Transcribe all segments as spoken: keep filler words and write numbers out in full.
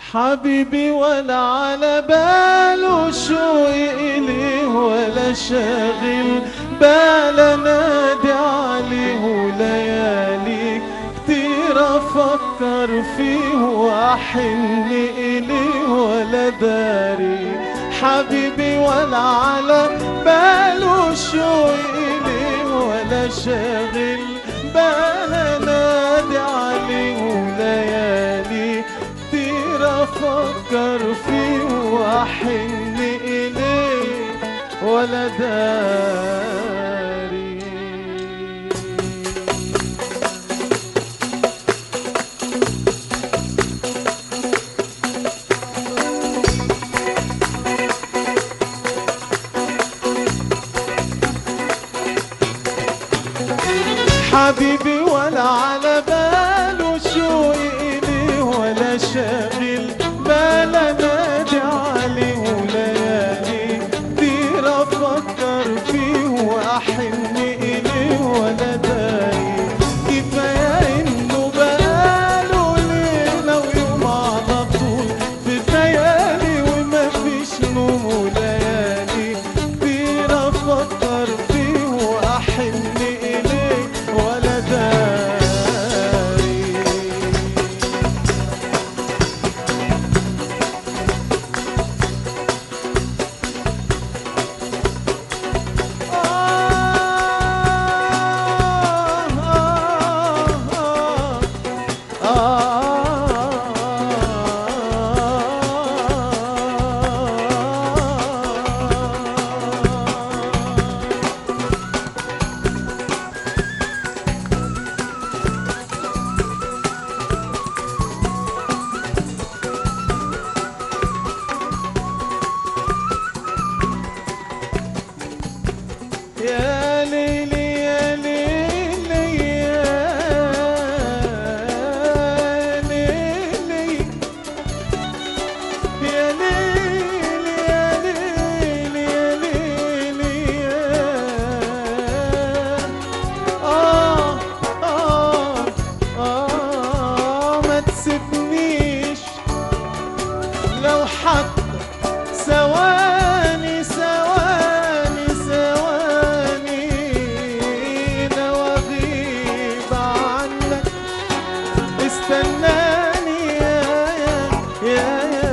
حبيبي ولا على باله شوقي إليه ولا شاغل بالا نادي عليه وليالي كتير أفكر فيه وأحن إليه ولا داري. حبيبي ولا على باله شوقي إليه ولا شاغل بالا نادي عليه وليالي أفكر فيه وأحن إليه ولا داري. حبيبي ولا على باله شوقي إليه ولا شاغل بالا نادي عليه وليالي كتير أفكر فيه وأحن إليه ولا داري. كفاية إنه بقاله ليلة ويوم على طول في خيالي وما فيش نوم وليالي كتير أفكر فيه وأحن إليه ولا داري. يا ليلي يا ليلي يا ليلي يا ليلي يا ليلي يا ليلي آه آه آه ما تسيبنيش لو حتى ثواني ثواني ثواني لو أغيب عنك استناني يا يا يا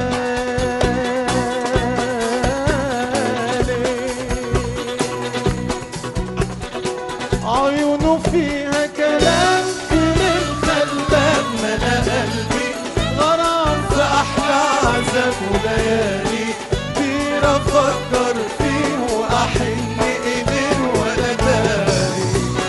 عيونه فيها كلام من خلاب ملا قلبي غرام في أحلى عذاب وليالي كتير أفكر فيه وأحن إليه ولا داري.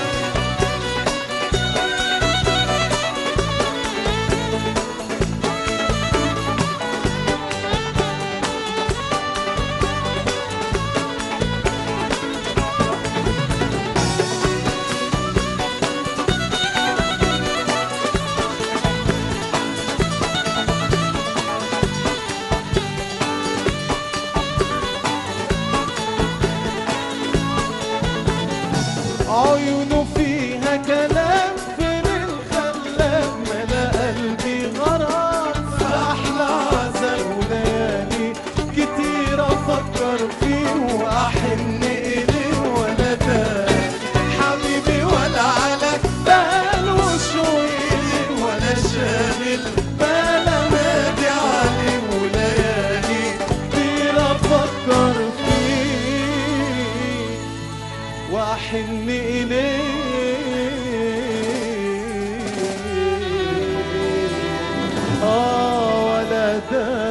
عيونه فيها كلام في الخلاب ملا قلبي غرام في أحلى عذاب وليالي كتير أفكر فيه وأحن إليه ولا داري. حبيبي ولا على باله شوقي إليه ولا شاغل بالا نادي عليه وليالي كتير أفكر فيه وأحن إليه آه ولا داري.